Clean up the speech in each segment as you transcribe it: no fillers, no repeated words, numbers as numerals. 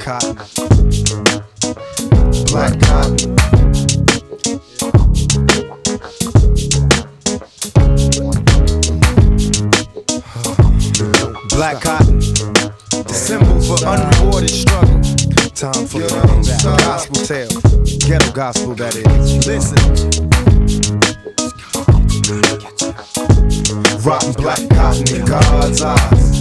cotton. Black cotton. Black cotton, the symbol for unrewarded struggle. Time for the gospel tale, ghetto gospel that is. Listen. Rotten black cotton in God's eyes.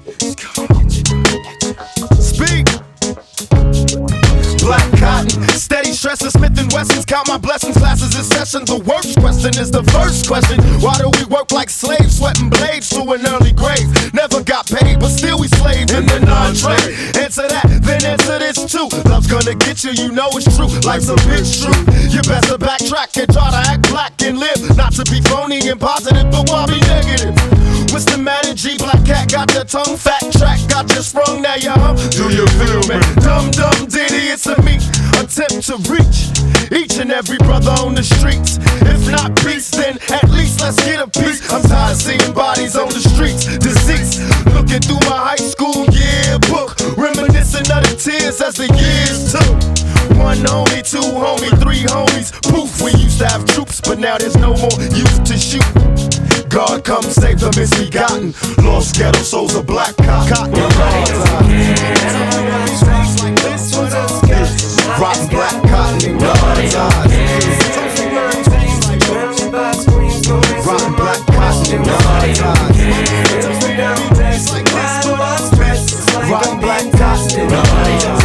Speak. Black cotton, steady stressing, Smith & Wessons, count my blessings, classes in session. The worst question is the first question. Why do we work like slaves, sweating blades to an early grave? Never got paid, but still we slave in the non-trade. Answer that, then answer this too. Love's gonna get you, you know it's true. Life's a bitch true. You better backtrack and try to act black and live. Not to be phony and positive, but why be negative? What's the matter, G? Black cat got your tongue, fat track got you sprung, now you hum. Do you feel me? Dumb ditty, it's a me attempt to reach each and every brother on the streets. If not peace, then at least let's get a piece. I'm tired of seeing bodies on the streets, deceased. Looking through my high school yearbook, reminiscing of the tears as the years took. One homie, two homie, three homies. Poof, we used to have troops, but now there's no more youth to shoot. God come save the misbegotten, lost ghetto souls of black cotton. Rotten black cotton in God's eyes. Rotten black cotton in God's eyes. Rotten black cotton in God's eyes.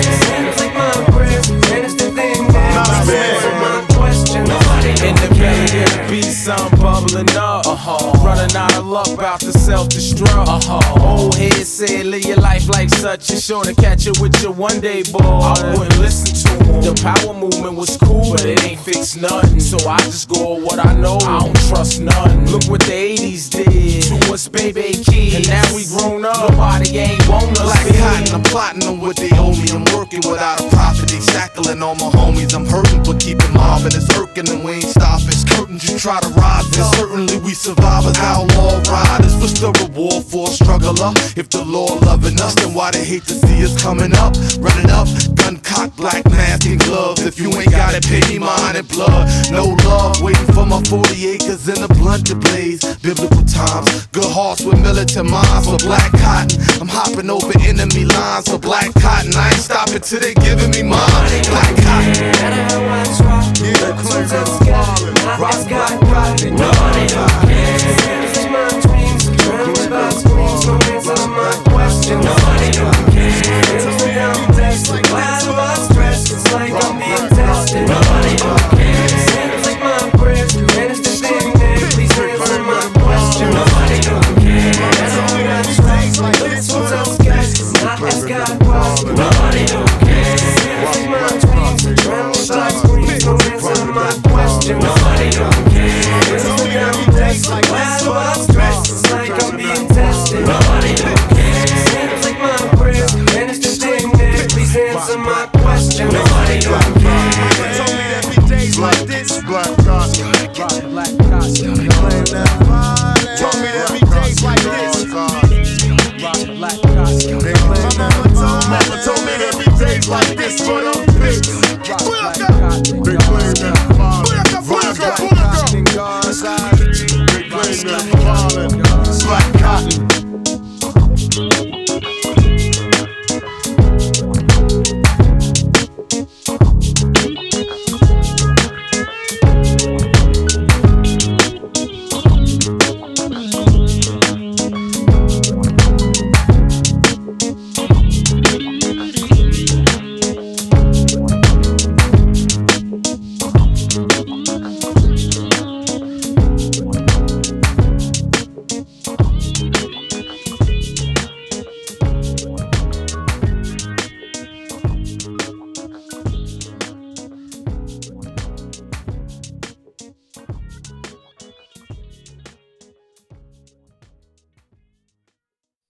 In the belly of the beast, I'm bubbling up. Running out of luck, about to self-destruct. Old head said, live your life like such. You're sure to catch it with your one day, boy. I wouldn't listen to him. The power movement was cool, but it ain't fixed nothing. So I just go with what I know. I don't trust none. Look what the 80s did to us, baby kids. And now we grown up. Nobody ain't want us. Black cotton, I'm plotting on what they owe me. I'm working without a profit. They shackling all my homies. I'm hurting, but keeping mobbing. It's irking and we ain't stopping. Curtains you try to rise, and certainly we survivors, outlaw riders. What's the reward for a struggler? If the Lord loving us, then why they hate to see us coming up? Running up, gun cock, black mask and gloves. If you ain't got it, pay me mine and blood. No love, waiting for my 40 acres in a blunt to blaze. Biblical times, good hearts with militant minds. For black cotton, I'm hopping over enemy lines. For black cotton, I ain't stopping till they giving me mine. Black cotton. Rock black cotton, nobody cares. It's my dreams, dreams about screens, no answer my questions. Nobody cares. It's me every day, like glad about stress. It's like I'm being tested. Nobody cares. It's like my prayers, and it's the thing that please answer my question. Nobody cares. That's all we got to say, like this one's else cares. Not as God was. Nobody cares. It's like my dreams, dreams about screens, no answer my question. Nobody cares. It's only every day, like last